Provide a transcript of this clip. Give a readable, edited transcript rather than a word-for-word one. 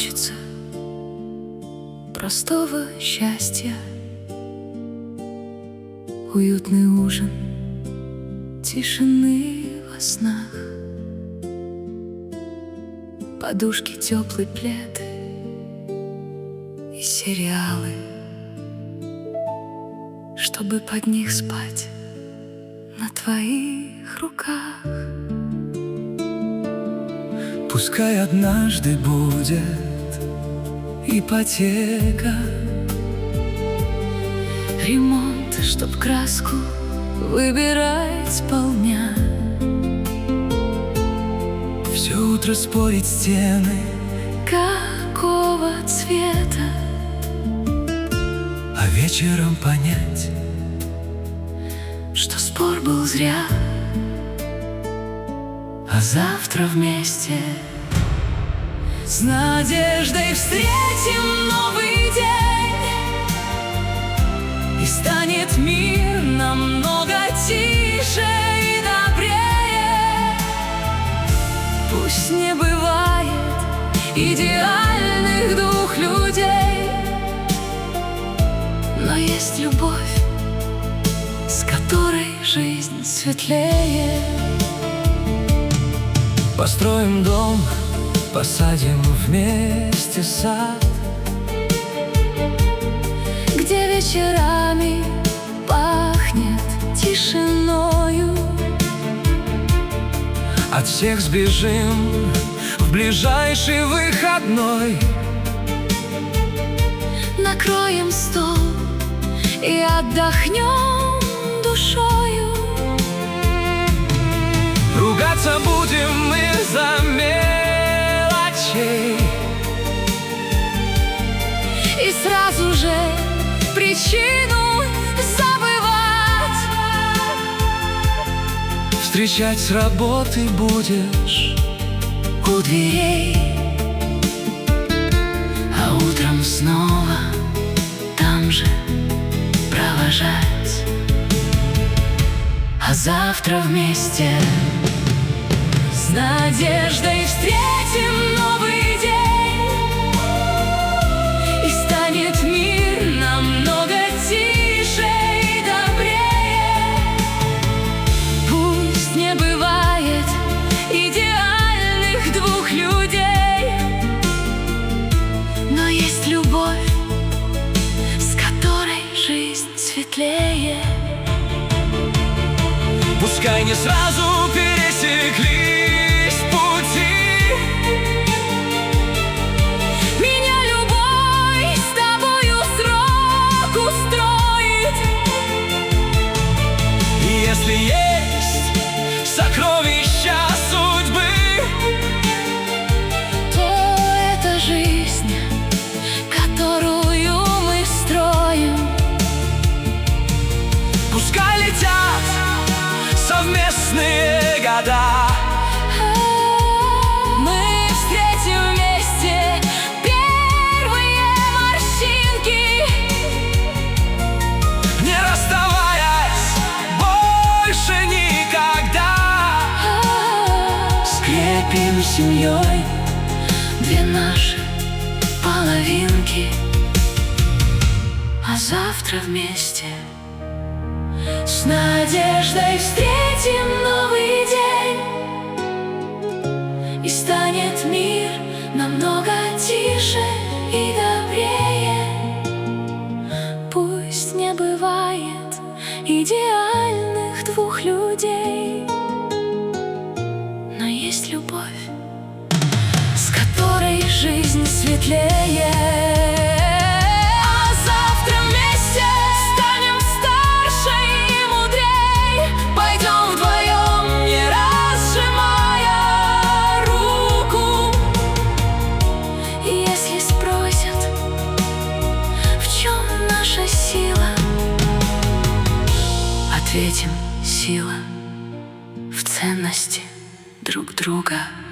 хочется простого счастья, уютный ужин, тишины во снах, подушки, теплый плед и сериалы, чтобы под них спать на твоих руках. Пускай однажды будет ипотека, ремонт, чтоб краску выбирать сполна, все утро спорить стены, какого цвета, а вечером понять, что спор был зря, а завтра вместе с надеждой встретим новый день, и станет мир намного тише и добрее. Пусть не бывает идеальных двух людей, но есть любовь, с которой жизнь светлее. построим дом, посадим вместе сад, где вечерами пахнет тишиною. от всех сбежим в ближайший выходной. Накроем стол и отдохнем душою. Ругаться будем мы за мелочей, И сразу же причину забывать. встречать с работы будешь У дверей, а утром снова там же провожать. А завтра вместе с надеждой встретим новый день, и станет мир намного тише и добрее. Пусть не бывает идеальных двух людей, но есть любовь, с которой жизнь светлее. Пускай не сразу пересеклись пути, Меня любой с тобою срок устроит. и если есть сокровища судьбы, То это жизнь, которую мы строим. пускай летят совместные года. Мы встретим вместе первые морщинки, Не расставаясь больше никогда. скрепим семьей две наши половинки, а завтра вместе с надеждой встретим новый день, и станет мир намного тише и добрее. Пусть не бывает идеальных двух людей, но есть любовь, с которой жизнь светлее. А завтра вместе станем старше и мудрей, пойдем вдвоем, не разжимая руку. И если спросят, в чем наша сила, ответим: сила в ценности друг друга.